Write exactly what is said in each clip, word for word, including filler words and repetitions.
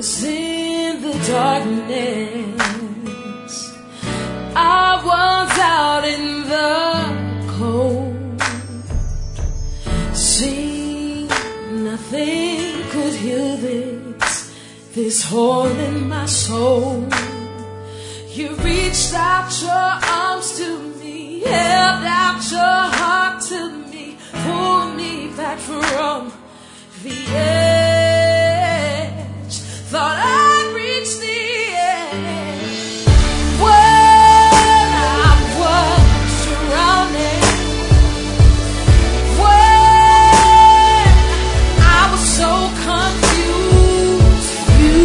was in the darkness, I was out in the cold. See, nothing could heal this, this hole in my soul. You reached out your arms to me, held out your heart to me, pulled me back from the edge. Thought I'd reach the end when I was surrounded, when I was so confused. You,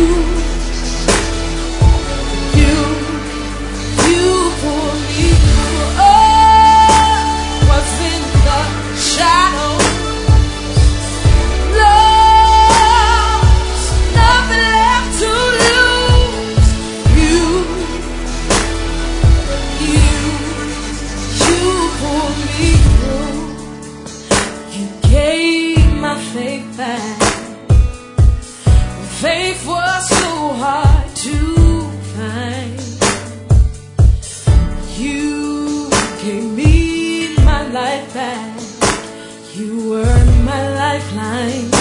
you, you pulled me through. Oh, was in the shadows. Faith back. Faith was so hard to find. You gave me my life back. You were my lifeline.